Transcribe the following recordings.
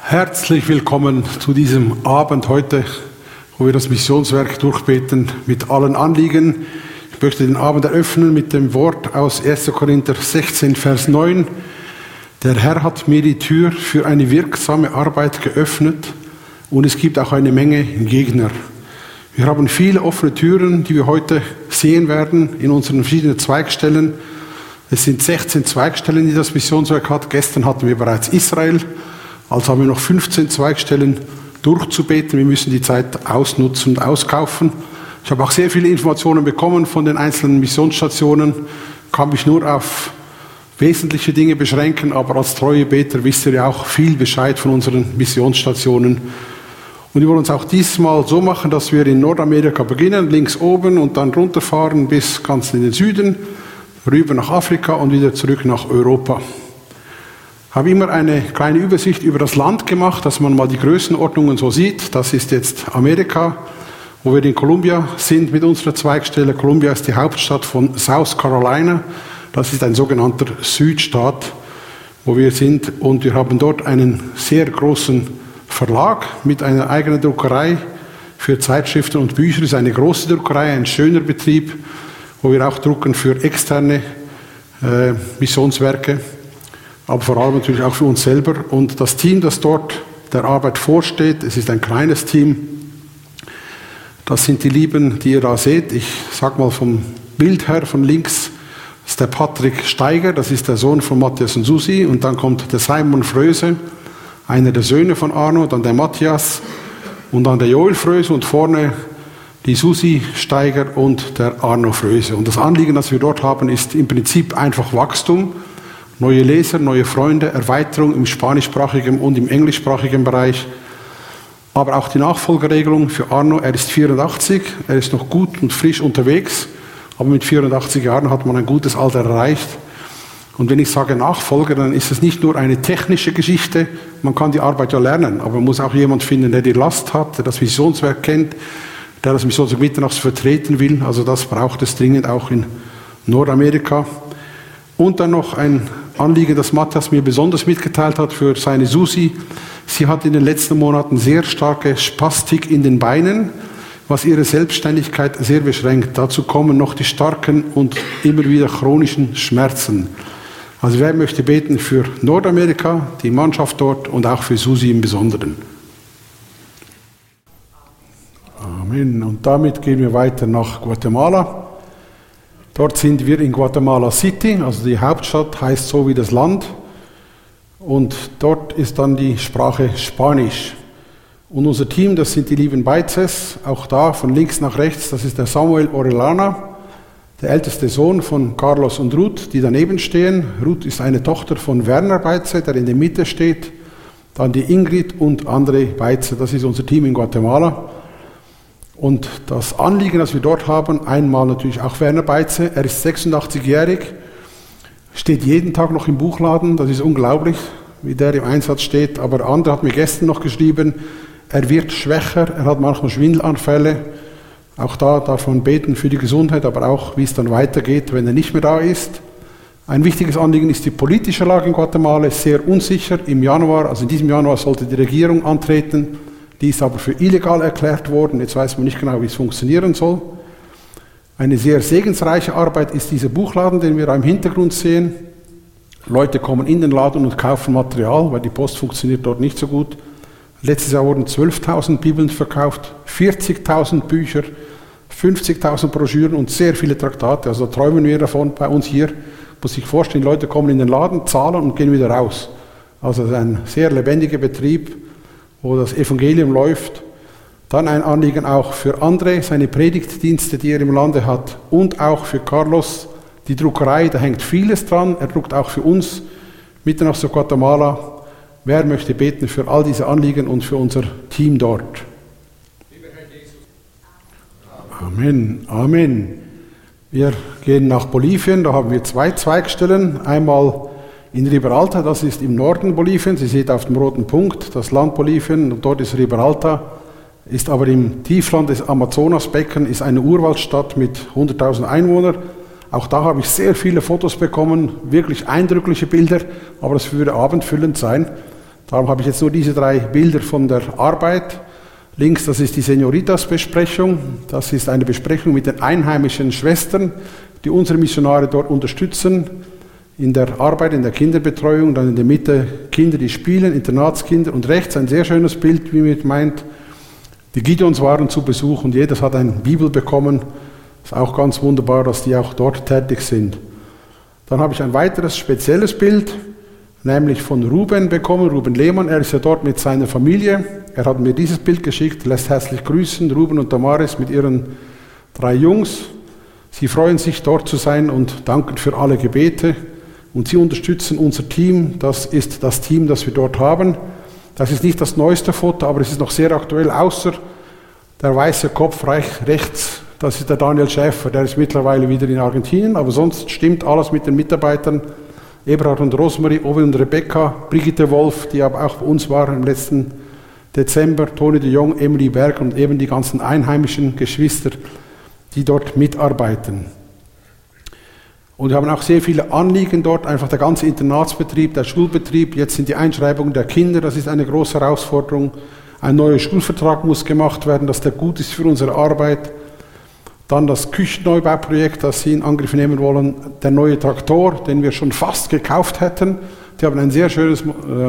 Herzlich willkommen zu diesem Abend heute, wo wir das Missionswerk durchbeten mit allen Anliegen. Ich möchte den Abend eröffnen mit dem Wort aus 1. Korinther 16, Vers 9. Der Herr hat mir die Tür für eine wirksame Arbeit geöffnet und es gibt auch eine Menge Gegner. Wir haben viele offene Türen, die wir heute sehen werden in unseren verschiedenen Zweigstellen. Es sind 16 Zweigstellen, die das Missionswerk hat. Gestern hatten wir bereits Israel. Also haben wir noch 15 Zweigstellen durchzubeten. Wir müssen die Zeit ausnutzen und auskaufen. Ich habe auch sehr viele Informationen bekommen von den einzelnen Missionsstationen. Kann mich nur auf wesentliche Dinge beschränken, aber als treue Beter wisst ihr ja auch viel Bescheid von unseren Missionsstationen. Und wir wollen uns auch diesmal so machen, dass wir in Nordamerika beginnen, links oben und dann runterfahren bis ganz in den Süden, rüber nach Afrika und wieder zurück nach Europa. Ich habe immer eine kleine Übersicht über das Land gemacht, dass man mal die Größenordnungen so sieht. Das ist jetzt Amerika, wo wir in Columbia sind mit unserer Zweigstelle. Columbia ist die Hauptstadt von South Carolina. Das ist ein sogenannter Südstaat, wo wir sind. Und wir haben dort einen sehr großen Verlag mit einer eigenen Druckerei für Zeitschriften und Bücher. Das ist eine große Druckerei, ein schöner Betrieb, wo wir auch drucken für externe Missionswerke. Aber vor allem natürlich auch für uns selber. Und das Team, das dort der Arbeit vorsteht, es ist ein kleines Team. Das sind die Lieben, die ihr da seht. Ich sage mal vom Bild her, von links, das ist der Patrick Steiger, das ist der Sohn von Matthias und Susi. Und dann kommt der Simon Fröse, einer der Söhne von Arno, dann der Matthias und dann der Joel Fröse und vorne die Susi Steiger und der Arno Fröse. Und das Anliegen, das wir dort haben, ist im Prinzip einfach Wachstum. Neue Leser, neue Freunde, Erweiterung im spanischsprachigen und im englischsprachigen Bereich. Aber auch die Nachfolgeregelung für Arno, er ist 84, er ist noch gut und frisch unterwegs, aber mit 84 Jahren hat man ein gutes Alter erreicht. Und wenn ich sage Nachfolger, dann ist es nicht nur eine technische Geschichte, man kann die Arbeit ja lernen, aber man muss auch jemand finden, der die Last hat, der das Missionswerk kennt, der das Missionswerk mitternachts vertreten will. Also das braucht es dringend auch in Nordamerika. Und dann noch ein Anliegen, das Matthias mir besonders mitgeteilt hat für seine Susi. Sie hat in den letzten Monaten sehr starke Spastik in den Beinen, was ihre Selbstständigkeit sehr beschränkt. Dazu kommen noch die starken und immer wieder chronischen Schmerzen. Also wer möchte beten für Nordamerika, die Mannschaft dort und auch für Susi im Besonderen. Amen. Und damit gehen wir weiter nach Guatemala. Dort sind wir in Guatemala City, also die Hauptstadt heißt so wie das Land. Und dort ist dann die Sprache Spanisch. Und unser Team, das sind die lieben Beizes, auch da von links nach rechts, das ist der Samuel Orellana, der älteste Sohn von Carlos und Ruth, die daneben stehen. Ruth ist eine Tochter von Werner Beize, der in der Mitte steht. Dann die Ingrid und André Beize, das ist unser Team in Guatemala. Und das Anliegen, das wir dort haben, einmal natürlich auch Werner Beize, er ist 86-jährig, steht jeden Tag noch im Buchladen, das ist unglaublich, wie der im Einsatz steht. Aber der andere hat mir gestern noch geschrieben, er wird schwächer, er hat manchmal Schwindelanfälle. Auch da darf man beten für die Gesundheit, aber auch, wie es dann weitergeht, wenn er nicht mehr da ist. Ein wichtiges Anliegen ist die politische Lage in Guatemala, ist sehr unsicher. Im Januar, also in diesem Januar, sollte die Regierung antreten. Die ist aber für illegal erklärt worden. Jetzt weiß man nicht genau, wie es funktionieren soll. Eine sehr segensreiche Arbeit ist dieser Buchladen, den wir da im Hintergrund sehen. Leute kommen in den Laden und kaufen Material, weil die Post funktioniert dort nicht so gut. Letztes Jahr wurden 12.000 Bibeln verkauft, 40.000 Bücher, 50.000 Broschüren und sehr viele Traktate. Also da träumen wir davon bei uns hier. Muss sich vorstellen, Leute kommen in den Laden, zahlen und gehen wieder raus. Also das ist ein sehr lebendiger Betrieb, wo das Evangelium läuft. Dann ein Anliegen auch für André, seine Predigtdienste, die er im Lande hat, und auch für Carlos, die Druckerei, da hängt vieles dran. Er druckt auch für uns, mitten nach Guatemala. Wer möchte beten für all diese Anliegen und für unser Team dort? Amen, Amen. Wir gehen nach Bolivien, da haben wir 2 Zweigstellen. Einmal in Riberalta, das ist im Norden Boliviens. Sie seht auf dem roten Punkt das Land Bolivien und dort ist Riberalta. Ist aber im Tiefland des Amazonasbecken, ist eine Urwaldstadt mit 100.000 Einwohnern. Auch da habe ich sehr viele Fotos bekommen, wirklich eindrückliche Bilder, aber es würde abendfüllend sein. Darum habe ich jetzt nur diese 3 Bilder von der Arbeit. Links, das ist die Senioritas-Besprechung. Das ist eine Besprechung mit den einheimischen Schwestern, die unsere Missionare dort unterstützen in der Arbeit, in der Kinderbetreuung. Dann in der Mitte Kinder, die spielen, Internatskinder. Und rechts ein sehr schönes Bild, wie man meint, die Gideons waren zu Besuch und jedes hat eine Bibel bekommen. Ist auch ganz wunderbar, dass die auch dort tätig sind. Dann habe ich ein weiteres spezielles Bild, nämlich von Ruben bekommen, Ruben Lehmann. Er ist ja dort mit seiner Familie. Er hat mir dieses Bild geschickt, lässt herzlich grüßen, Ruben und Damaris mit ihren 3 Jungs. Sie freuen sich, dort zu sein und danken für alle Gebete. Und sie unterstützen unser Team. Das ist das Team, das wir dort haben. Das ist nicht das neueste Foto, aber es ist noch sehr aktuell, außer der weiße Kopf rechts. Das ist der Daniel Schäfer, der ist mittlerweile wieder in Argentinien. Aber sonst stimmt alles mit den Mitarbeitern. Eberhard und Rosemarie, Owe und Rebecca, Brigitte Wolf, die aber auch bei uns war im letzten Dezember, Toni de Jong, Emily Berg und eben die ganzen einheimischen Geschwister, die dort mitarbeiten. Und wir haben auch sehr viele Anliegen dort, einfach der ganze Internatsbetrieb, der Schulbetrieb, jetzt sind die Einschreibungen der Kinder, das ist eine große Herausforderung. Ein neuer Schulvertrag muss gemacht werden, dass der gut ist für unsere Arbeit. Dann das Küchenneubauprojekt, das Sie in Angriff nehmen wollen, der neue Traktor, den wir schon fast gekauft hätten. Die haben ein sehr schönes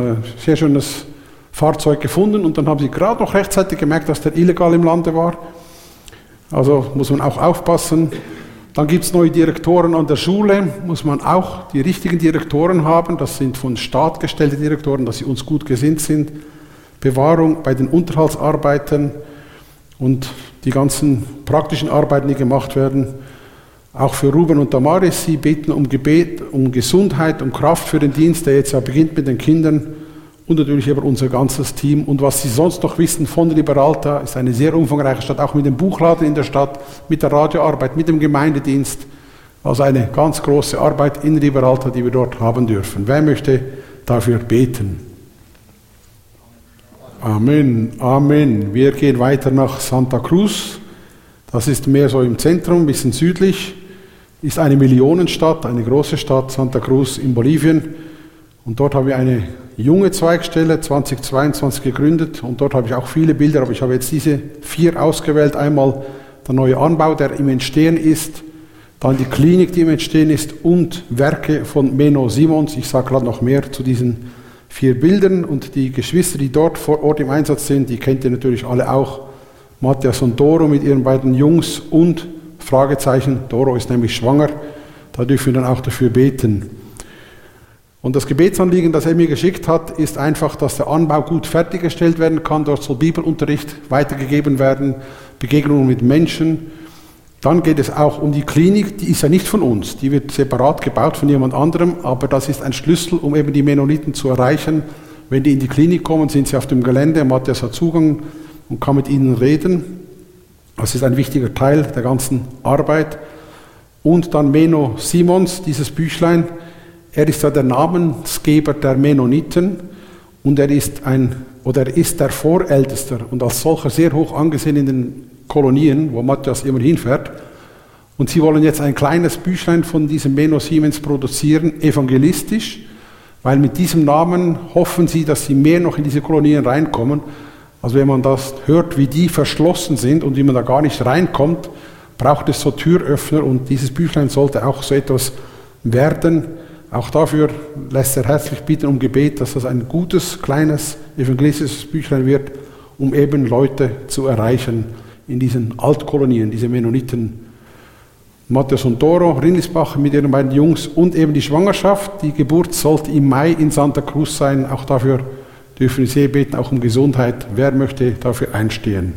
Fahrzeug gefunden und dann haben sie gerade noch rechtzeitig gemerkt, dass der illegal im Lande war. Also muss man auch aufpassen. Dann gibt es neue Direktoren an der Schule, muss man auch die richtigen Direktoren haben. Das sind von Staat gestellte Direktoren, dass sie uns gut gesinnt sind. Bewahrung bei den Unterhaltsarbeiten und die ganzen praktischen Arbeiten, die gemacht werden. Auch für Ruben und Damaris, sie beten um Gebet, um Gesundheit, um Kraft für den Dienst, der jetzt ja beginnt mit den Kindern. Und natürlich über unser ganzes Team. Und was Sie sonst noch wissen von Liberalta, ist eine sehr umfangreiche Stadt, auch mit dem Buchladen in der Stadt, mit der Radioarbeit, mit dem Gemeindedienst. Also eine ganz große Arbeit in Liberalta, die wir dort haben dürfen. Wer möchte dafür beten? Amen, Amen. Wir gehen weiter nach Santa Cruz. Das ist mehr so im Zentrum, ein bisschen südlich. Ist eine Millionenstadt, eine große Stadt, Santa Cruz in Bolivien. Und dort haben wir eine junge Zweigstelle, 2022 gegründet. Und dort habe ich auch viele Bilder, aber ich habe jetzt diese 4 ausgewählt. Einmal der neue Anbau, der im Entstehen ist. Dann die Klinik, die im Entstehen ist. Und Werke von Menno Simons. Ich sage gerade noch mehr zu diesen 4 Bildern. Und die Geschwister, die dort vor Ort im Einsatz sind, die kennt ihr natürlich alle auch. Matthias und Doro mit ihren beiden Jungs und Fragezeichen. Doro ist nämlich schwanger. Da dürfen wir dann auch dafür beten. Und das Gebetsanliegen, das er mir geschickt hat, ist einfach, dass der Anbau gut fertiggestellt werden kann. Dort soll Bibelunterricht weitergegeben werden, Begegnungen mit Menschen. Dann geht es auch um die Klinik, die ist ja nicht von uns, die wird separat gebaut von jemand anderem, aber das ist ein Schlüssel, um eben die Mennoniten zu erreichen. Wenn die in die Klinik kommen, sind sie auf dem Gelände, Matthias hat Zugang und kann mit ihnen reden. Das ist ein wichtiger Teil der ganzen Arbeit. Und dann Menno Simons, dieses Büchlein. Er ist ja der Namensgeber der Mennoniten und er ist der Vorältester und als solcher sehr hoch angesehen in den Kolonien, wo Matthias immer hinfährt. Und sie wollen jetzt ein kleines Büchlein von diesem Menno Simons produzieren, evangelistisch, weil mit diesem Namen hoffen sie, dass sie mehr noch in diese Kolonien reinkommen. Also wenn man das hört, wie die verschlossen sind und wie man da gar nicht reinkommt, braucht es so Türöffner und dieses Büchlein sollte auch so etwas werden. Auch dafür lässt er herzlich bitten um Gebet, dass das ein gutes, kleines, evangelistisches Büchlein wird, um eben Leute zu erreichen in diesen Altkolonien, diese Mennoniten. Matthias und Doro, Rindlisbach mit ihren beiden Jungs und eben die Schwangerschaft. Die Geburt sollte im Mai in Santa Cruz sein. Auch dafür dürfen wir sehr beten, auch um Gesundheit. Wer möchte dafür einstehen?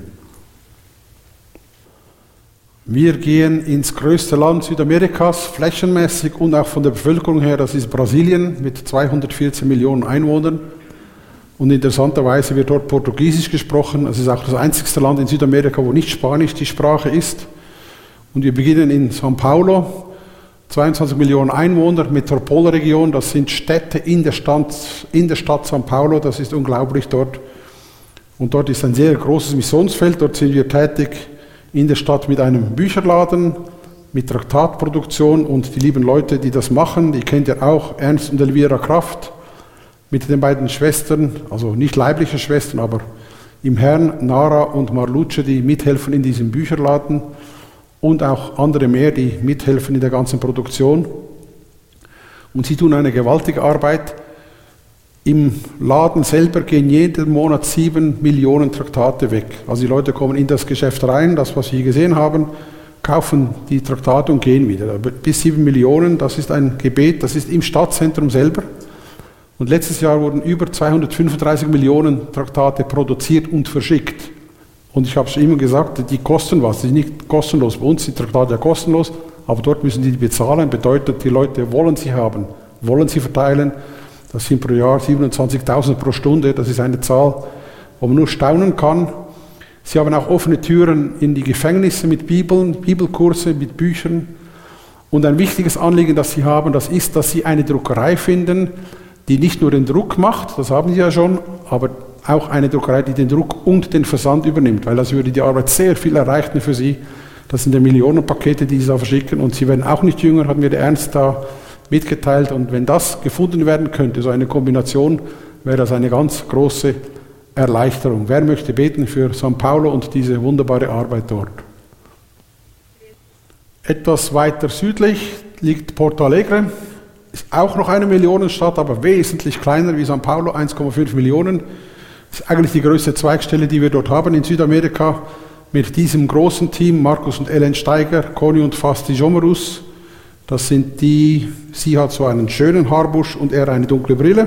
Wir gehen ins größte Land Südamerikas, flächenmäßig und auch von der Bevölkerung her, das ist Brasilien mit 214 Millionen Einwohnern. Und interessanterweise wird dort Portugiesisch gesprochen. Es ist auch das einzigste Land in Südamerika, wo nicht Spanisch die Sprache ist. Und wir beginnen in São Paulo, 22 Millionen Einwohner, Metropolregion, das sind Städte in der Stadt São Paulo, das ist unglaublich dort. Und dort ist ein sehr großes Missionsfeld, dort sind wir tätig in der Stadt mit einem Bücherladen, mit Traktatproduktion und die lieben Leute, die das machen, die kennt ihr auch, Ernst und Elvira Kraft. mit den beiden Schwestern, also nicht leibliche Schwestern, aber im Herrn, Nara und Marluce, die mithelfen in diesem Bücherladen und auch andere mehr, die mithelfen in der ganzen Produktion. Und sie tun eine gewaltige Arbeit. Im Laden selber gehen jeden Monat 7 Millionen Traktate weg. Also die Leute kommen in das Geschäft rein, das, was wir hier gesehen haben, kaufen die Traktate und gehen wieder. Aber bis 7 Millionen, das ist ein Gebet, das ist im Stadtzentrum selber. Und letztes Jahr wurden über 235 Millionen Traktate produziert und verschickt. Und ich habe es immer gesagt, die kosten was, die sind nicht kostenlos. Bei uns sind die Traktate ja kostenlos, aber dort müssen die bezahlen. Bedeutet, die Leute wollen sie haben, wollen sie verteilen. Das sind pro Jahr 27.000 pro Stunde, das ist eine Zahl, wo man nur staunen kann. Sie haben auch offene Türen in die Gefängnisse mit Bibeln, Bibelkurse, mit Büchern. Und ein wichtiges Anliegen, das sie haben, das ist, dass sie eine Druckerei finden, die nicht nur den Druck macht, das haben sie ja schon, aber auch eine Druckerei, die den Druck und den Versand übernimmt, weil das würde die Arbeit sehr viel erleichtern für sie. Das sind ja Millionenpakete, die sie da verschicken und sie werden auch nicht jünger, hat mir der Ernst da mitgeteilt. Und wenn das gefunden werden könnte, so eine Kombination, wäre das eine ganz große Erleichterung. Wer möchte beten für San Paulo und diese wunderbare Arbeit dort? Etwas weiter südlich liegt Porto Alegre. Ist auch noch eine Millionenstadt, aber wesentlich kleiner wie San Paulo, 1,5 Millionen. Ist eigentlich die größte Zweigstelle, die wir dort haben in Südamerika. Mit diesem großen Team, Markus und Ellen Steiger, Conny und Fasti Jomerus. Das sind die, sie hat so einen schönen Haarbusch und er eine dunkle Brille.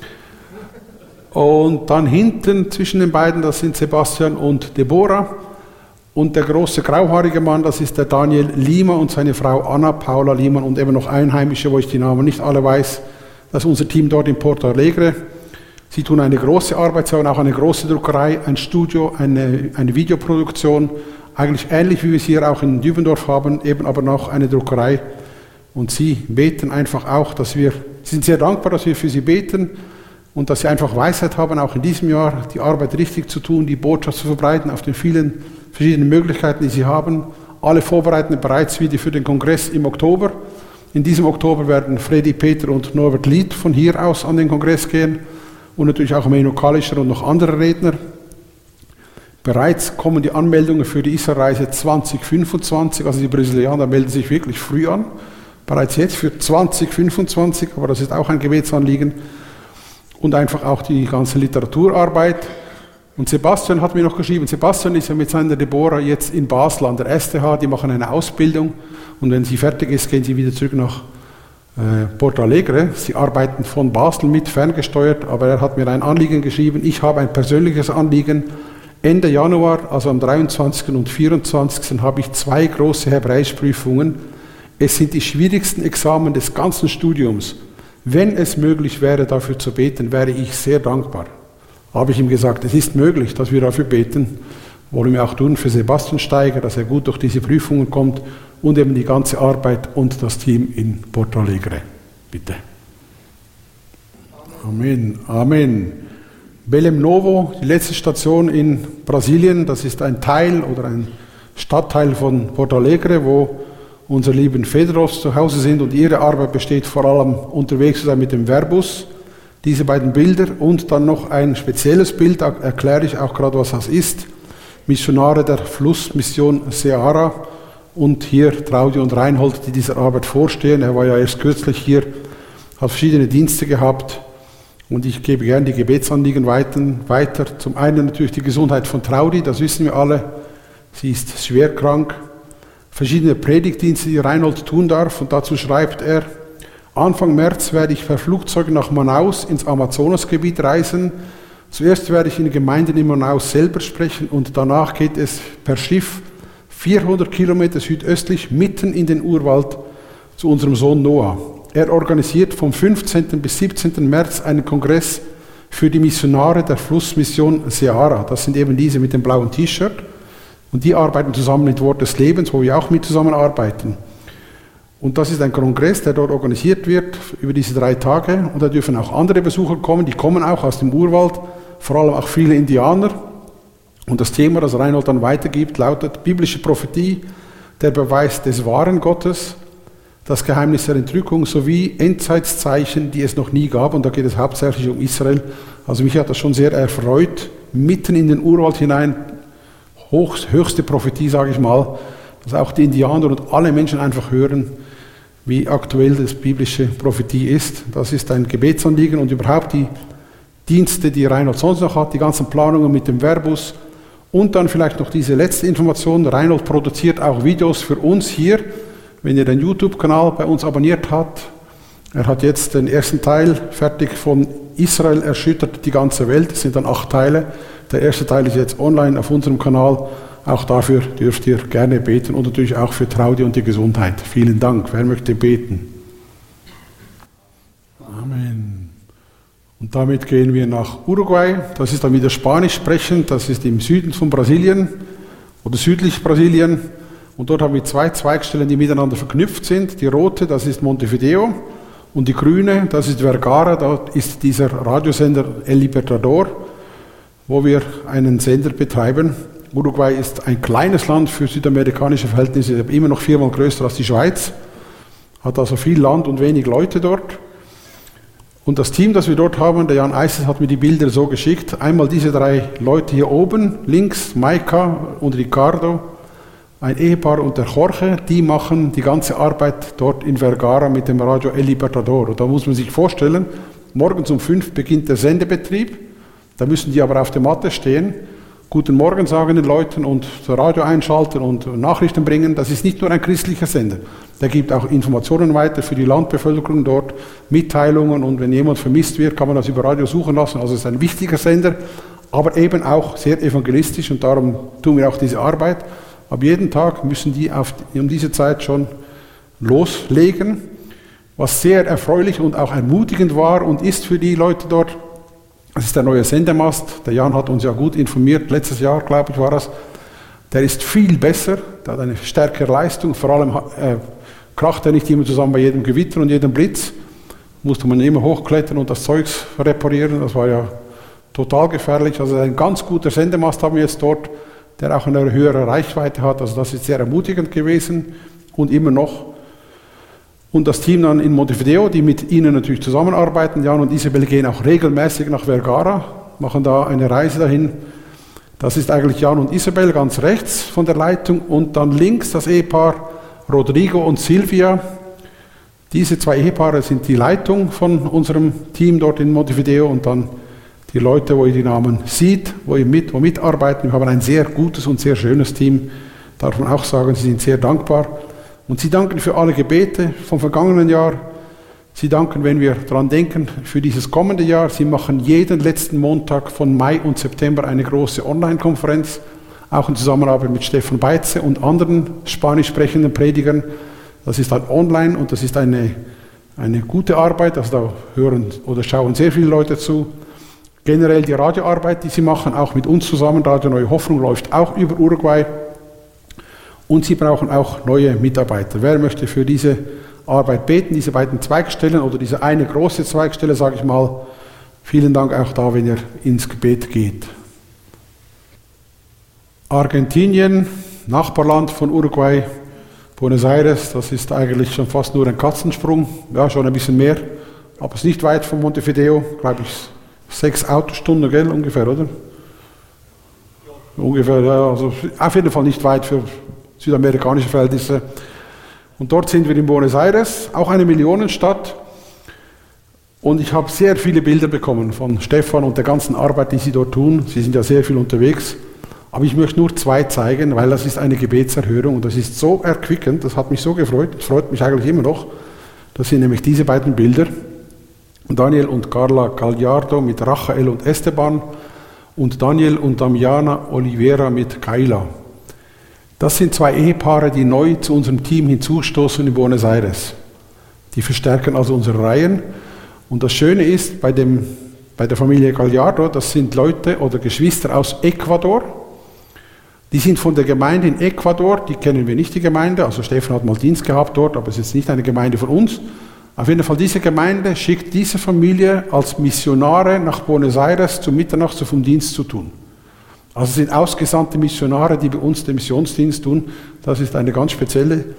Und dann hinten zwischen den beiden, das sind Sebastian und Deborah. Und der große grauhaarige Mann, das ist der Daniel Lima und seine Frau Anna Paula Lima und eben noch Einheimische, wo ich die Namen nicht alle weiß. Das ist unser Team dort in Porto Alegre. Sie tun eine große Arbeit, sie haben auch eine große Druckerei, ein Studio, eine Videoproduktion. Eigentlich ähnlich wie wir es hier auch in Dübendorf haben, eben aber noch eine Druckerei. Und sie beten einfach auch, sie sind sehr dankbar, dass wir für sie beten und dass sie einfach Weisheit haben, auch in diesem Jahr die Arbeit richtig zu tun, die Botschaft zu verbreiten auf den vielen verschiedenen Möglichkeiten, die sie haben. Alle vorbereiten bereits wieder für den Kongress im Oktober. In diesem Oktober werden Freddy Peter und Norbert Lied von hier aus an den Kongress gehen und natürlich auch Meno Kalischer und noch andere Redner. Bereits kommen die Anmeldungen für die Israelreise 2025, also die Brasilianer melden sich wirklich früh an. Bereits jetzt für 2025, aber das ist auch ein Gebetsanliegen. Und einfach auch die ganze Literaturarbeit. Und Sebastian hat mir noch geschrieben, Sebastian ist ja mit seiner Deborah jetzt in Basel an der STH, die machen eine Ausbildung. Und wenn sie fertig ist, gehen sie wieder zurück nach Porto Alegre. Sie arbeiten von Basel mit, ferngesteuert, aber er hat mir ein Anliegen geschrieben. Ich habe ein persönliches Anliegen. Ende Januar, also am 23. und 24. habe ich 2 große Hebräischprüfungen. Es sind die schwierigsten Examen des ganzen Studiums. Wenn es möglich wäre, dafür zu beten, wäre ich sehr dankbar. Habe ich ihm gesagt, es ist möglich, dass wir dafür beten. Wollen wir auch tun für Sebastian Steiger, dass er gut durch diese Prüfungen kommt und eben die ganze Arbeit und das Team in Porto Alegre. Bitte. Amen. Amen. Belém Novo, die letzte Station in Brasilien, das ist ein Teil oder ein Stadtteil von Porto Alegre, wo unsere lieben Federovs zu Hause sind und ihre Arbeit besteht vor allem unterwegs zu sein mit dem Verbus. Diese beiden Bilder und dann noch ein spezielles Bild, da erkläre ich auch gerade, was das ist. Missionare der Flussmission Seara und hier Traudi und Reinhold, die dieser Arbeit vorstehen. Er war ja erst kürzlich hier, hat verschiedene Dienste gehabt und ich gebe gerne die Gebetsanliegen weiter. Zum einen natürlich die Gesundheit von Traudi, das wissen wir alle. Sie ist schwer krank. Verschiedene Predigtdienste, die Reinhold tun darf und dazu schreibt er, Anfang März werde ich per Flugzeug nach Manaus ins Amazonasgebiet reisen. Zuerst werde ich in Gemeinden in Manaus selber sprechen und danach geht es per Schiff 400 Kilometer südöstlich mitten in den Urwald zu unserem Sohn Noah. Er organisiert vom 15. bis 17. März einen Kongress für die Missionare der Flussmission Seara. Das sind eben diese mit dem blauen T-Shirt. Und die arbeiten zusammen mit Wort des Lebens, wo wir auch mit zusammenarbeiten. Und das ist ein Kongress, der dort organisiert wird über diese 3 Tage. Und da dürfen auch andere Besucher kommen, die kommen auch aus dem Urwald, vor allem auch viele Indianer. Und das Thema, das Reinhold dann weitergibt, lautet biblische Prophetie, der Beweis des wahren Gottes, das Geheimnis der Entrückung sowie Endzeitszeichen, die es noch nie gab. Und da geht es hauptsächlich um Israel. Also mich hat das schon sehr erfreut, mitten in den Urwald hinein, höchste Prophetie, sage ich mal, dass auch die Indianer und alle Menschen einfach hören, wie aktuell das biblische Prophetie ist. Das ist ein Gebetsanliegen und überhaupt die Dienste, die Reinhold sonst noch hat, die ganzen Planungen mit dem Verbus und dann vielleicht noch diese letzte Information. Reinhold produziert auch Videos für uns hier, wenn ihr den YouTube-Kanal bei uns abonniert habt. Er hat jetzt den ersten Teil fertig von Israel erschüttert die ganze Welt. Es sind dann 8 Teile. Der erste Teil ist jetzt online auf unserem Kanal. Auch dafür dürft ihr gerne beten und natürlich auch für Traudi und die Gesundheit. Vielen Dank. Wer möchte beten? Amen. Und damit gehen wir nach Uruguay. Das ist dann wieder Spanisch sprechend. Das ist im Süden von Brasilien oder südlich Brasilien. Und dort haben wir 2 Zweigstellen, die miteinander verknüpft sind. Die rote, das ist Montevideo. Und die grüne, das ist Vergara. Da ist dieser Radiosender El Libertador, wo wir einen Sender betreiben. Uruguay ist ein kleines Land für südamerikanische Verhältnisse, immer noch 4-mal größer als die Schweiz. Hat also viel Land und wenig Leute dort. Und das Team, das wir dort haben, der Jan Eises hat mir die Bilder so geschickt. Einmal diese 3 Leute hier oben, links Maika und Ricardo, ein Ehepaar und der Jorge, die machen die ganze Arbeit dort in Vergara mit dem Radio El Libertador. Und da muss man sich vorstellen, morgens um 5 beginnt der Sendebetrieb, da müssen die aber auf der Matte stehen, Guten Morgen sagen den Leuten und das Radio einschalten und Nachrichten bringen. Das ist nicht nur ein christlicher Sender. Der gibt auch Informationen weiter für die Landbevölkerung dort, Mitteilungen und wenn jemand vermisst wird, kann man das über Radio suchen lassen. Also es ist ein wichtiger Sender, aber eben auch sehr evangelistisch und darum tun wir auch diese Arbeit. Ab jeden Tag müssen die um diese Zeit schon loslegen, was sehr erfreulich und auch ermutigend war und ist für die Leute dort. Das ist der neue Sendemast. Der Jan hat uns ja gut informiert, letztes Jahr, glaube ich, war das. Der ist viel besser, der hat eine stärkere Leistung, vor allem kracht er nicht immer zusammen bei jedem Gewitter und jedem Blitz. Musste man immer hochklettern und das Zeugs reparieren, das war ja total gefährlich. Also ein ganz guter Sendemast haben wir jetzt dort, der auch eine höhere Reichweite hat. Also das ist sehr ermutigend gewesen und immer noch. Und das Team dann in Montevideo, die mit ihnen natürlich zusammenarbeiten, Jan und Isabel gehen auch regelmäßig nach Vergara, machen da eine Reise dahin. Das ist eigentlich Jan und Isabel ganz rechts von der Leitung und dann links das Ehepaar Rodrigo und Silvia. Diese 2 Ehepaare sind die Leitung von unserem Team dort in Montevideo und dann die Leute, wo ihr die Namen seht, wo mitarbeiten. Wir haben ein sehr gutes und sehr schönes Team, darf man auch sagen, sie sind sehr dankbar. Und sie danken für alle Gebete vom vergangenen Jahr. Sie danken, wenn wir daran denken, für dieses kommende Jahr. Sie machen jeden letzten Montag von Mai und September eine große Online-Konferenz, auch in Zusammenarbeit mit Stefan Beitze und anderen spanisch sprechenden Predigern. Das ist dann online und das ist eine gute Arbeit. Also da hören oder schauen sehr viele Leute zu. Generell die Radioarbeit, die sie machen, auch mit uns zusammen. Radio Neue Hoffnung läuft auch über Uruguay. Und sie brauchen auch neue Mitarbeiter. Wer möchte für diese Arbeit beten, diese beiden Zweigstellen oder diese eine große Zweigstelle, sage ich mal, vielen Dank auch da, wenn ihr ins Gebet geht. Argentinien, Nachbarland von Uruguay, Buenos Aires, das ist eigentlich schon fast nur ein Katzensprung, ja schon ein bisschen mehr, aber es ist nicht weit von Montevideo, glaube ich 6 Autostunden, gell, ungefähr, oder? Ungefähr, ja, also auf jeden Fall nicht weit für südamerikanische Verhältnisse. Und dort sind wir in Buenos Aires, auch eine Millionenstadt. Und ich habe sehr viele Bilder bekommen von Stefan und der ganzen Arbeit, die sie dort tun. Sie sind ja sehr viel unterwegs. Aber ich möchte nur 2 zeigen, weil das ist eine Gebetserhörung und das ist so erquickend, das hat mich so gefreut, das freut mich eigentlich immer noch. Das sind nämlich diese beiden Bilder. Daniel und Carla Gallardo mit Rafael und Esteban und Daniel und Damiana Oliveira mit Kayla. Das sind 2 Ehepaare, die neu zu unserem Team hinzustoßen in Buenos Aires. Die verstärken also unsere Reihen. Und das Schöne ist, bei der Familie Gallardo, das sind Leute oder Geschwister aus Ecuador. Die sind von der Gemeinde in Ecuador, die kennen wir nicht, die Gemeinde. Also Stefan hat mal Dienst gehabt dort, aber es ist nicht eine Gemeinde von uns. Auf jeden Fall, diese Gemeinde schickt diese Familie als Missionare nach Buenos Aires zum Mitternacht vom Dienst zu tun. Also es sind ausgesandte Missionare, die bei uns den Missionsdienst tun. Das ist eine ganz spezielle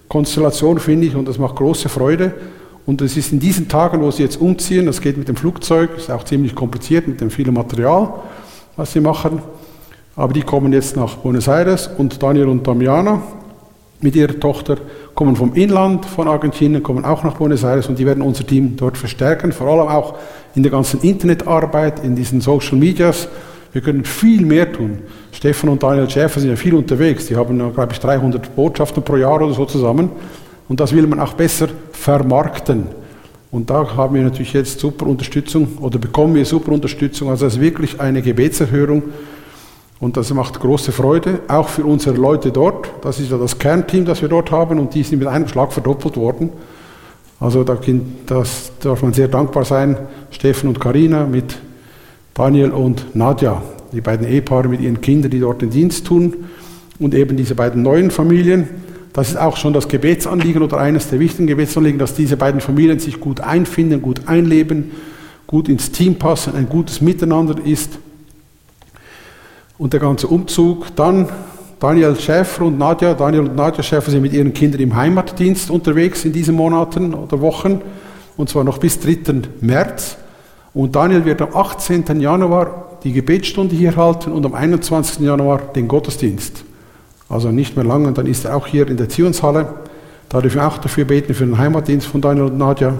Konstellation, finde ich, und das macht große Freude. Und es ist in diesen Tagen, wo sie jetzt umziehen, das geht mit dem Flugzeug, ist auch ziemlich kompliziert mit dem vielen Material, was sie machen. Aber die kommen jetzt nach Buenos Aires und Daniel und Damiana mit ihrer Tochter kommen vom Inland von Argentinien, kommen auch nach Buenos Aires und die werden unser Team dort verstärken, vor allem auch in der ganzen Internetarbeit, in diesen Social Medias. Wir können viel mehr tun. Stefan und Daniel Schäfer sind ja viel unterwegs. Die haben, glaube ich, 300 Botschaften pro Jahr oder so zusammen. Und das will man auch besser vermarkten. Und da haben wir natürlich jetzt super Unterstützung oder bekommen wir super Unterstützung. Also es ist wirklich eine Gebetserhörung. Und das macht große Freude, auch für unsere Leute dort. Das ist ja das Kernteam, das wir dort haben. Und die sind mit einem Schlag verdoppelt worden. Also das darf man sehr dankbar sein. Stefan und Karina mit Daniel und Nadja, die beiden Ehepaare mit ihren Kindern, die dort den Dienst tun, und eben diese beiden neuen Familien. Das ist auch schon das Gebetsanliegen oder eines der wichtigen Gebetsanliegen, dass diese beiden Familien sich gut einfinden, gut einleben, gut ins Team passen, ein gutes Miteinander ist. Und der ganze Umzug, dann Daniel Schäfer und Nadja. Daniel und Nadja Schäfer sind mit ihren Kindern im Heimatdienst unterwegs in diesen Monaten oder Wochen, und zwar noch bis 3. März. Und Daniel wird am 18. Januar die Gebetsstunde hier halten und am 21. Januar den Gottesdienst. Also nicht mehr lange, und dann ist er auch hier in der Zionshalle. Da dürfen wir auch dafür beten, für den Heimatdienst von Daniel und Nadja.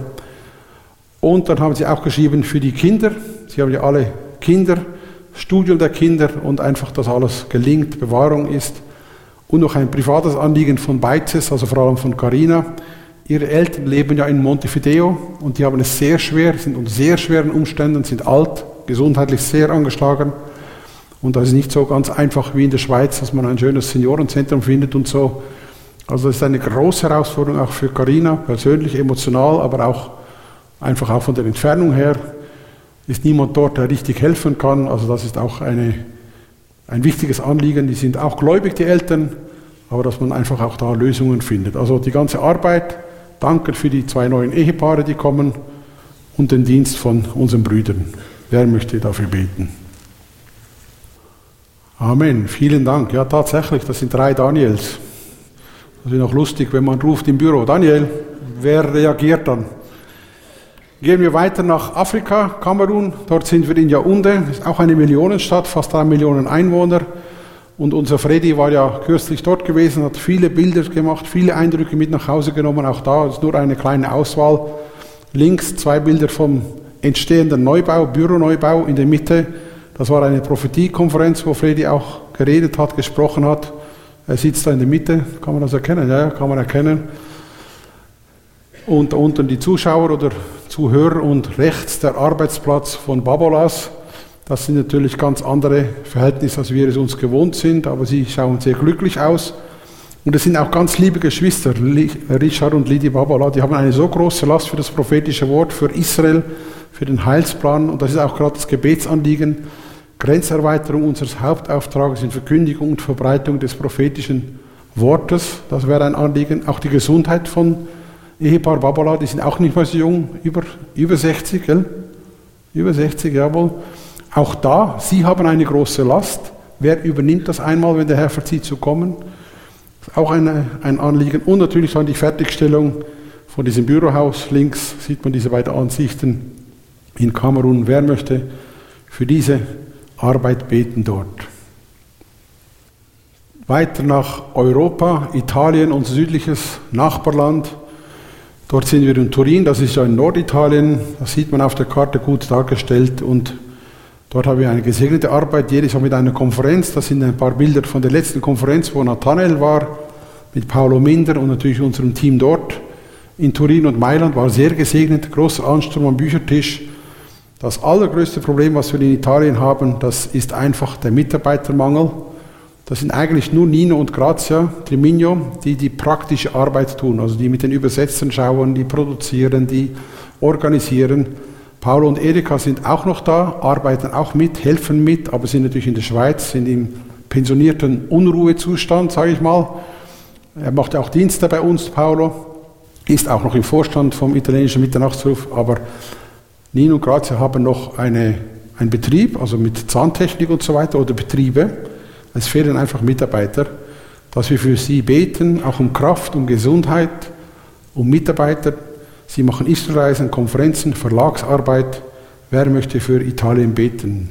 Und dann haben sie auch geschrieben für die Kinder. Sie haben ja alle Kinder, Studium der Kinder und einfach, dass alles gelingt, Bewahrung ist. Und noch ein privates Anliegen von Beitzes, also vor allem von Carina. Ihre Eltern leben ja in Montevideo und die haben es sehr schwer, sind unter sehr schweren Umständen, sind alt, gesundheitlich sehr angeschlagen. Und das ist nicht so ganz einfach wie in der Schweiz, dass man ein schönes Seniorenzentrum findet und so. Also das ist eine große Herausforderung auch für Carina, persönlich, emotional, aber auch einfach auch von der Entfernung her. Ist niemand dort, der richtig helfen kann. Also das ist auch ein wichtiges Anliegen. Die sind auch gläubig, die Eltern, aber dass man einfach auch da Lösungen findet. Also die ganze Arbeit, danke für die 2 neuen Ehepaare, die kommen, und den Dienst von unseren Brüdern. Wer möchte dafür beten? Amen, vielen Dank. Ja, tatsächlich, das sind 3 Daniels. Das ist noch lustig, wenn man ruft im Büro, Daniel, wer reagiert dann? Gehen wir weiter nach Afrika, Kamerun. Dort sind wir in Yaoundé, ist auch eine Millionenstadt, fast 3 Millionen Einwohner. Und unser Freddy war ja kürzlich dort gewesen, hat viele Bilder gemacht, viele Eindrücke mit nach Hause genommen. Auch da ist nur eine kleine Auswahl. Links 2 Bilder vom entstehenden Neubau, Büroneubau. In der Mitte, das war eine Prophetiekonferenz, wo Freddy auch geredet hat, gesprochen hat. Er sitzt da in der Mitte, kann man das erkennen? Ja, kann man erkennen. Und unten die Zuschauer oder Zuhörer und rechts der Arbeitsplatz von Babolas. Das sind natürlich ganz andere Verhältnisse, als wir es uns gewohnt sind, aber sie schauen sehr glücklich aus. Und es sind auch ganz liebe Geschwister, Richard und Lidi Babola, die haben eine so große Last für das prophetische Wort, für Israel, für den Heilsplan. Und das ist auch gerade das Gebetsanliegen, Grenzerweiterung unseres Hauptauftrages in Verkündigung und Verbreitung des prophetischen Wortes. Das wäre ein Anliegen. Auch die Gesundheit von Ehepaar Babola, die sind auch nicht mehr so jung, über 60, gell? Über 60, jawohl. Auch da, sie haben eine große Last. Wer übernimmt das einmal, wenn der Herr verzieht zu kommen? Auch ein Anliegen. Und natürlich dann die Fertigstellung von diesem Bürohaus. Links sieht man diese beiden Ansichten in Kamerun. Wer möchte für diese Arbeit beten dort? Weiter nach Europa, Italien, unser südliches Nachbarland. Dort sind wir in Turin, das ist ja in Norditalien, das sieht man auf der Karte gut dargestellt, und dort haben wir eine gesegnete Arbeit, jedes Jahr mit einer Konferenz. Das sind ein paar Bilder von der letzten Konferenz, wo Nathanael war, mit Paolo Minder und natürlich unserem Team dort. In Turin und Mailand war sehr gesegnet, großer Ansturm am Büchertisch. Das allergrößte Problem, was wir in Italien haben, das ist einfach der Mitarbeitermangel. Das sind eigentlich nur Nino und Grazia Trimigno, die die praktische Arbeit tun, also die mit den Übersetzern schauen, die produzieren, die organisieren. Paolo und Erika sind auch noch da, arbeiten auch mit, helfen mit, aber sind natürlich in der Schweiz, sind im pensionierten Unruhezustand, sage ich mal. Er macht ja auch Dienste bei uns, Paolo, ist auch noch im Vorstand vom italienischen Mitternachtsruf, aber Nino und Grazia haben noch einen Betrieb, also mit Zahntechnik und so weiter, oder Betriebe. Es fehlen einfach Mitarbeiter. dass wir für sie beten, auch um Kraft, um Gesundheit, um Mitarbeiter. Sie machen Israelreisen, Konferenzen, Verlagsarbeit. Wer möchte für Italien beten?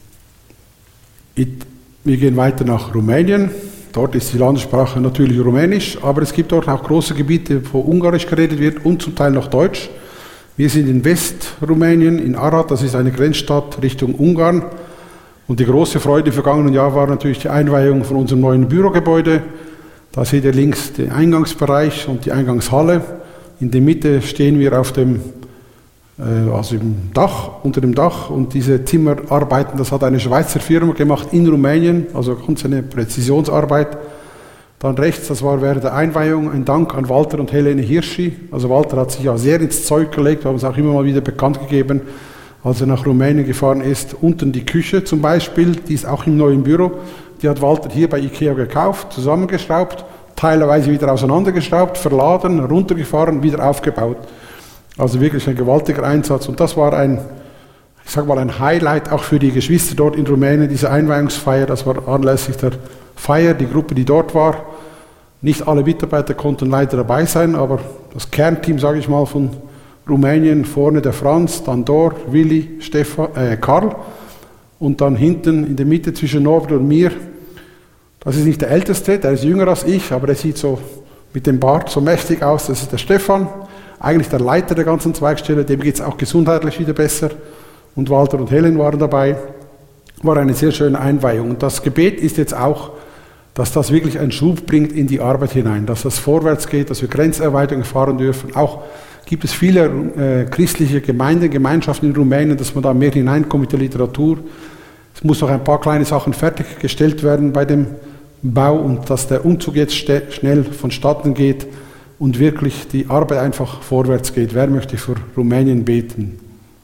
Wir gehen weiter nach Rumänien. Dort ist die Landessprache natürlich Rumänisch, aber es gibt dort auch große Gebiete, wo Ungarisch geredet wird und zum Teil noch Deutsch. Wir sind in Westrumänien, in Arad, das ist eine Grenzstadt Richtung Ungarn. Und die große Freude im vergangenen Jahr war natürlich die Einweihung von unserem neuen Bürogebäude. Da seht ihr links den Eingangsbereich und die Eingangshalle. In der Mitte stehen wir auf dem, also im Dach, unter dem Dach. Und diese Zimmerarbeiten, das hat eine Schweizer Firma gemacht in Rumänien, also ganz eine Präzisionsarbeit. Dann rechts, das war während der Einweihung, ein Dank an Walter und Helene Hirschi. Also Walter hat sich ja sehr ins Zeug gelegt, wir haben es auch immer mal wieder bekannt gegeben, als er nach Rumänien gefahren ist. Unten die Küche zum Beispiel, die ist auch im neuen Büro. Die hat Walter hier bei Ikea gekauft, zusammengeschraubt, teilweise wieder auseinandergeschraubt, verladen, runtergefahren, wieder aufgebaut. Also wirklich ein gewaltiger Einsatz. Und das war ein Highlight auch für die Geschwister dort in Rumänien, diese Einweihungsfeier. Das war anlässlich der Feier, die Gruppe, die dort war. Nicht alle Mitarbeiter konnten leider dabei sein, aber das Kernteam, sage ich mal, von Rumänien, vorne der Franz, dann Dor, Willi, Karl und dann hinten in der Mitte zwischen Norbert und mir. Das ist nicht der Älteste, der ist jünger als ich, aber der sieht so mit dem Bart so mächtig aus. Das ist der Stefan, eigentlich der Leiter der ganzen Zweigstelle, dem geht es auch gesundheitlich wieder besser. Und Walter und Helen waren dabei. War eine sehr schöne Einweihung. Und das Gebet ist jetzt auch, dass das wirklich einen Schub bringt in die Arbeit hinein, dass das vorwärts geht, dass wir Grenzerweiterung fahren dürfen. Auch gibt es viele christliche Gemeinden, Gemeinschaften in Rumänien, dass man da mehr hineinkommt mit der Literatur. Es muss noch ein paar kleine Sachen fertiggestellt werden bei dem Bau und dass der Umzug jetzt schnell vonstatten geht und wirklich die Arbeit einfach vorwärts geht. Wer möchte für Rumänien beten?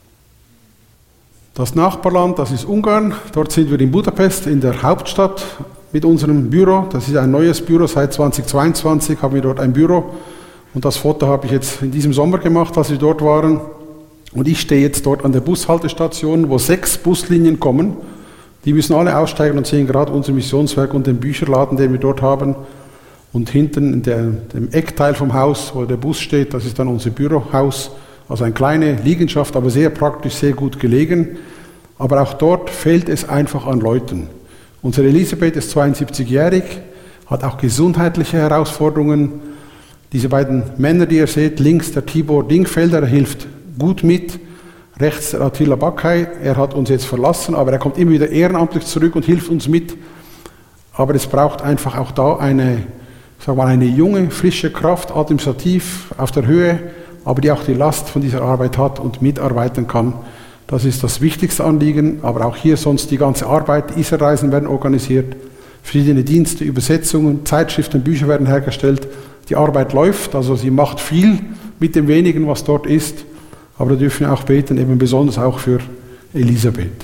Das Nachbarland, das ist Ungarn. Dort sind wir in Budapest, in der Hauptstadt mit unserem Büro. Das ist ein neues Büro, seit 2022 haben wir dort ein Büro. Und das Foto habe ich jetzt in diesem Sommer gemacht, als wir dort waren. Und ich stehe jetzt dort an der Bushaltestation, wo 6 Buslinien kommen. Die müssen alle aussteigen und sehen gerade unser Missionswerk und den Bücherladen, den wir dort haben. Und hinten in dem Eckteil vom Haus, wo der Bus steht, das ist dann unser Bürohaus. Also eine kleine Liegenschaft, aber sehr praktisch, sehr gut gelegen. Aber auch dort fehlt es einfach an Leuten. Unsere Elisabeth ist 72-jährig, hat auch gesundheitliche Herausforderungen. Diese beiden Männer, die ihr seht, links der Tibor Dingfelder, der hilft gut mit. Rechts der Attila Backay, er hat uns jetzt verlassen, aber er kommt immer wieder ehrenamtlich zurück und hilft uns mit. Aber es braucht einfach auch da eine junge, frische Kraft, administrativ auf der Höhe, aber die auch die Last von dieser Arbeit hat und mitarbeiten kann. Das ist das wichtigste Anliegen, aber auch hier sonst die ganze Arbeit. Israelreisen werden organisiert, verschiedene Dienste, Übersetzungen, Zeitschriften, Bücher werden hergestellt. Die Arbeit läuft, also sie macht viel mit dem wenigen, was dort ist. Aber da dürfen wir auch beten, eben besonders auch für Elisabeth.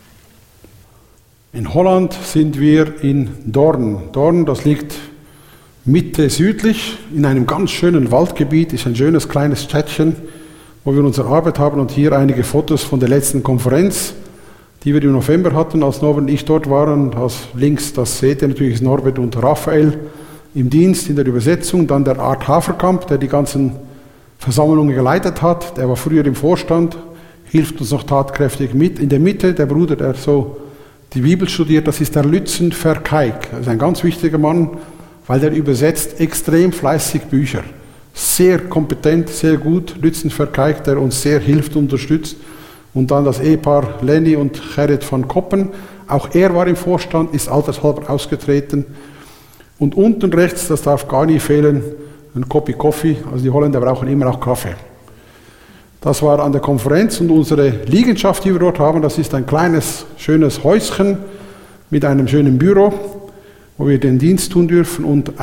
In Holland sind wir in Doorn. Doorn, das liegt Mitte südlich in einem ganz schönen Waldgebiet, ist ein schönes kleines Städtchen, wo wir unsere Arbeit haben und hier einige Fotos von der letzten Konferenz, die wir im November hatten, als Norbert und ich dort waren. Links, das seht ihr natürlich, ist Norbert und Raphael im Dienst, in der Übersetzung. Dann der Art Haverkamp, der die ganzen Versammlungen geleitet hat, der war früher im Vorstand, hilft uns noch tatkräftig mit. In der Mitte der Bruder, der so die Bibel studiert, das ist der Lützen Verkeik. Das ist ein ganz wichtiger Mann, weil der übersetzt extrem fleißig Bücher. Sehr kompetent, sehr gut. Lützen Verkeik, der uns sehr hilft, unterstützt. Und dann das Ehepaar Lenny und Gerrit van Koppen. Auch er war im Vorstand, ist altershalber ausgetreten. Und unten rechts, das darf gar nicht fehlen, ein Koppi Coffee, also die Holländer brauchen immer auch Kaffee. Das war an der Konferenz und unsere Liegenschaft, die wir dort haben, das ist ein kleines, schönes Häuschen mit einem schönen Büro, wo wir den Dienst tun dürfen und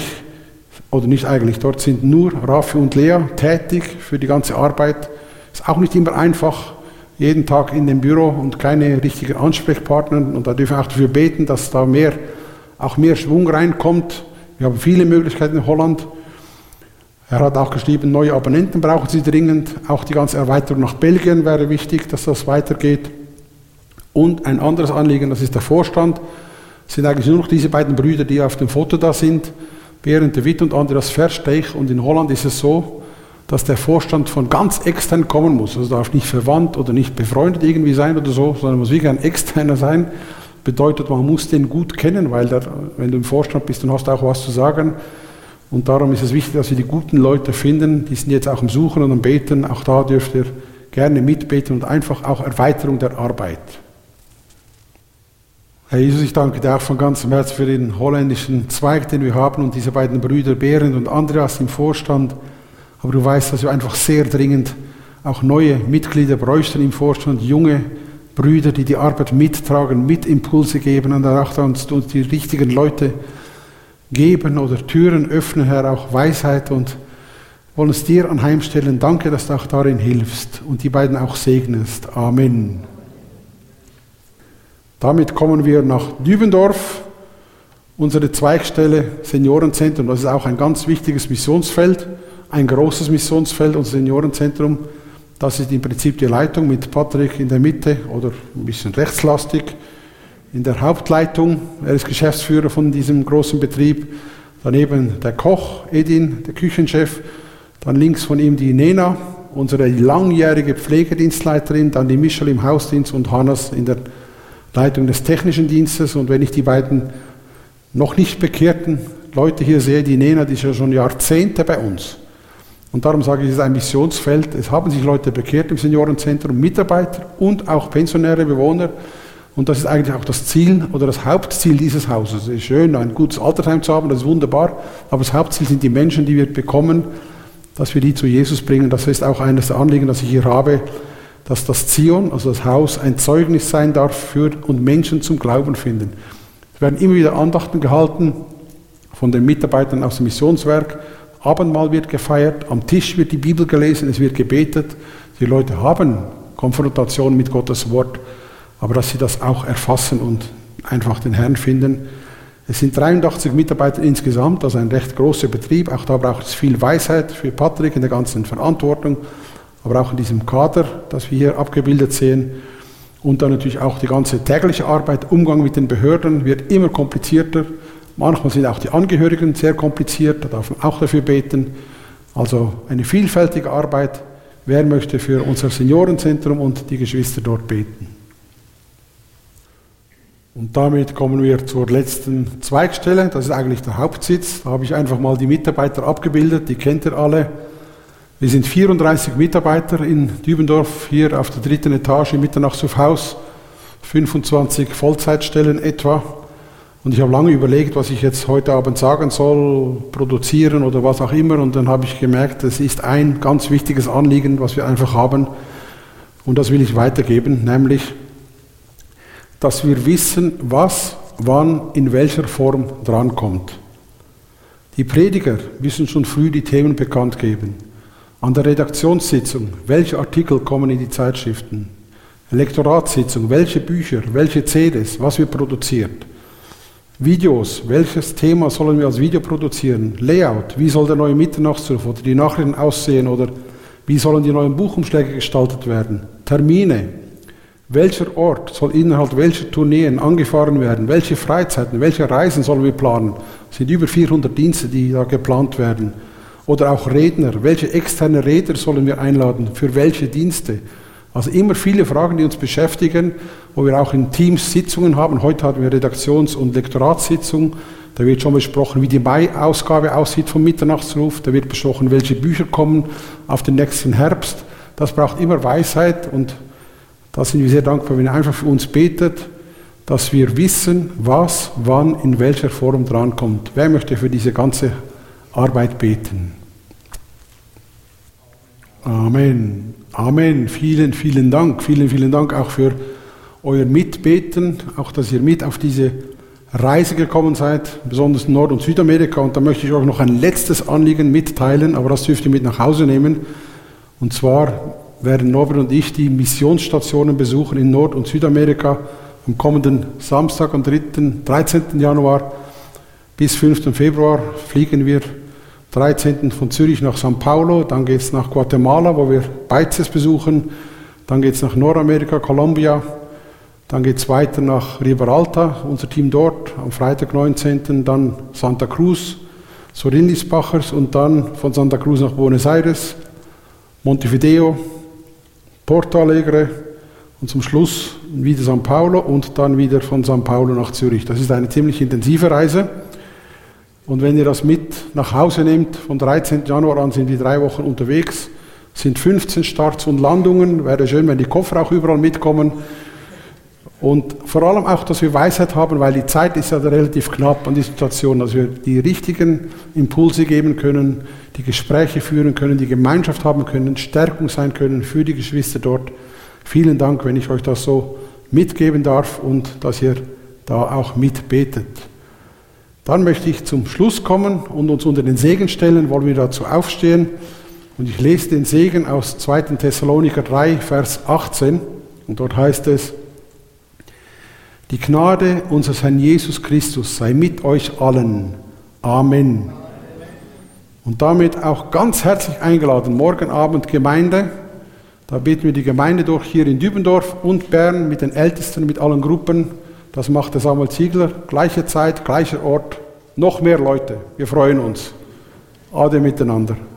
dort sind nur Raffi und Lea tätig für die ganze Arbeit. Ist auch nicht immer einfach, jeden Tag in dem Büro und keine richtigen Ansprechpartner und da dürfen wir auch dafür beten, dass da mehr Schwung reinkommt. Wir haben viele Möglichkeiten in Holland. Er hat auch geschrieben, neue Abonnenten brauchen sie dringend. Auch die ganze Erweiterung nach Belgien wäre wichtig, dass das weitergeht. Und ein anderes Anliegen, das ist der Vorstand. Es sind eigentlich nur noch diese beiden Brüder, die auf dem Foto da sind, Berend de Witt und Andreas Versteeg. Und in Holland ist es so, dass der Vorstand von ganz extern kommen muss. Also darf nicht verwandt oder nicht befreundet irgendwie sein oder so, sondern muss wirklich ein externer sein. Bedeutet, man muss den gut kennen, weil wenn du im Vorstand bist, dann hast du auch was zu sagen. Und darum ist es wichtig, dass wir die guten Leute finden. Die sind jetzt auch am Suchen und am Beten. Auch da dürft ihr gerne mitbeten und einfach auch Erweiterung der Arbeit. Herr Jesus, ich danke dir auch von ganzem Herzen für den holländischen Zweig, den wir haben und diese beiden Brüder Berend und Andreas im Vorstand. Aber du weißt, dass wir einfach sehr dringend auch neue Mitglieder bräuchten im Vorstand, junge Brüder, die die Arbeit mittragen, mit Impulse geben und auch uns die richtigen Leute geben oder Türen öffnen, Herr, auch Weisheit, und wollen es dir anheimstellen. Danke, dass du auch darin hilfst und die beiden auch segnest. Amen. Damit kommen wir nach Dübendorf, unsere Zweigstelle Seniorenzentrum. Das ist auch ein ganz wichtiges Missionsfeld, ein großes Missionsfeld, unser Seniorenzentrum. Das ist im Prinzip die Leitung mit Patrick in der Mitte oder ein bisschen rechtslastig in der Hauptleitung. Er ist Geschäftsführer von diesem großen Betrieb. Daneben der Koch Edin, der Küchenchef. Dann links von ihm die Nena, unsere langjährige Pflegedienstleiterin. Dann die Michel im Hausdienst und Hannes in der Leitung des technischen Dienstes. Und wenn ich die beiden noch nicht bekehrten Leute hier sehe, die Nena, die ist ja schon Jahrzehnte bei uns. Und darum sage ich, es ist ein Missionsfeld. Es haben sich Leute bekehrt im Seniorenzentrum, Mitarbeiter und auch pensionäre Bewohner. Und das ist eigentlich auch das Ziel oder das Hauptziel dieses Hauses. Es ist schön, ein gutes Altersheim zu haben, das ist wunderbar. Aber das Hauptziel sind die Menschen, die wir bekommen, dass wir die zu Jesus bringen. Das ist auch eines der Anliegen, das ich hier habe, dass das Zion, also das Haus, ein Zeugnis sein darf für und Menschen zum Glauben finden. Es werden immer wieder Andachten gehalten von den Mitarbeitern aus dem Missionswerk. Abendmahl wird gefeiert, am Tisch wird die Bibel gelesen, es wird gebetet. Die Leute haben Konfrontation mit Gottes Wort, aber dass sie das auch erfassen und einfach den Herrn finden. Es sind 83 Mitarbeiter insgesamt, also ein recht großer Betrieb. Auch da braucht es viel Weisheit für Patrick in der ganzen Verantwortung, aber auch in diesem Kader, das wir hier abgebildet sehen. Und dann natürlich auch die ganze tägliche Arbeit, Umgang mit den Behörden wird immer komplizierter. Manchmal sind auch die Angehörigen sehr kompliziert, da darf man auch dafür beten. Also eine vielfältige Arbeit. Wer möchte für unser Seniorenzentrum und die Geschwister dort beten? Und damit kommen wir zur letzten Zweigstelle. Das ist eigentlich der Hauptsitz. Da habe ich einfach mal die Mitarbeiter abgebildet, die kennt ihr alle. Wir sind 34 Mitarbeiter in Dübendorf, hier auf der 3. Etage im Mitternachtshaus, 25 Vollzeitstellen etwa. Und ich habe lange überlegt, was ich jetzt heute Abend sagen soll, produzieren oder was auch immer. Und dann habe ich gemerkt, es ist ein ganz wichtiges Anliegen, was wir einfach haben. Und das will ich weitergeben, nämlich, dass wir wissen, was, wann, in welcher Form drankommt. Die Prediger müssen schon früh die Themen bekannt geben. An der Redaktionssitzung, welche Artikel kommen in die Zeitschriften? Lektoratssitzung, welche Bücher, welche CDs, was wird produziert? Videos, welches Thema sollen wir als Video produzieren? Layout, wie soll der neue Mitternachtsruf oder die Nachrichten aussehen oder wie sollen die neuen Buchumschläge gestaltet werden? Termine, welcher Ort soll innerhalb welcher Tourneen angefahren werden? Welche Freizeiten, welche Reisen sollen wir planen? Es sind über 400 Dienste, die da geplant werden. Oder auch Redner, welche externe Redner sollen wir einladen? Für welche Dienste? Also immer viele Fragen, die uns beschäftigen, wo wir auch in Teams Sitzungen haben. Heute hatten wir Redaktions- und Lektoratssitzung. Da wird schon besprochen, wie die Mai-Ausgabe aussieht vom Mitternachtsruf. Da wird besprochen, welche Bücher kommen auf den nächsten Herbst. Das braucht immer Weisheit und da sind wir sehr dankbar, wenn ihr einfach für uns betet, dass wir wissen, was, wann, in welcher Form drankommt. Wer möchte für diese ganze Arbeit beten? Amen. Amen. Vielen, vielen Dank. Vielen, vielen Dank auch für euer Mitbeten, auch dass ihr mit auf diese Reise gekommen seid, besonders in Nord- und Südamerika. Und da möchte ich euch noch ein letztes Anliegen mitteilen, aber das dürft ihr mit nach Hause nehmen. Und zwar werden Norbert und ich die Missionsstationen besuchen in Nord- und Südamerika. Am kommenden Samstag, am 13. Januar bis 5. Februar fliegen wir 13. von Zürich nach São Paulo, dann geht es nach Guatemala, wo wir Beices besuchen, dann geht es nach Nordamerika, Kolumbia, Dann geht es weiter nach Riberalta, unser Team dort, am Freitag 19. Dann Santa Cruz, zur Rindisbachers und dann von Santa Cruz nach Buenos Aires, Montevideo, Porto Alegre und zum Schluss wieder São Paulo und dann wieder von São Paulo nach Zürich. Das ist eine ziemlich intensive Reise. Und wenn ihr das mit nach Hause nehmt, vom 13. Januar an sind wir 3 Wochen unterwegs, sind 15 Starts und Landungen. Wäre schön, wenn die Koffer auch überall mitkommen. Und vor allem auch, dass wir Weisheit haben, weil die Zeit ist ja relativ knapp an die Situation, dass wir die richtigen Impulse geben können, die Gespräche führen können, die Gemeinschaft haben können, Stärkung sein können für die Geschwister dort. Vielen Dank, wenn ich euch das so mitgeben darf und dass ihr da auch mitbetet. Dann möchte ich zum Schluss kommen und uns unter den Segen stellen, wollen wir dazu aufstehen. Und ich lese den Segen aus 2. Thessaloniker 3, Vers 18. Und dort heißt es: Die Gnade unseres Herrn Jesus Christus sei mit euch allen. Amen. Und damit auch ganz herzlich eingeladen, morgen Abend Gemeinde. Da beten wir die Gemeinde durch hier in Dübendorf und Bern mit den Ältesten, mit allen Gruppen. Das macht der Samuel Ziegler. Gleiche Zeit, gleicher Ort, noch mehr Leute. Wir freuen uns. Ade miteinander.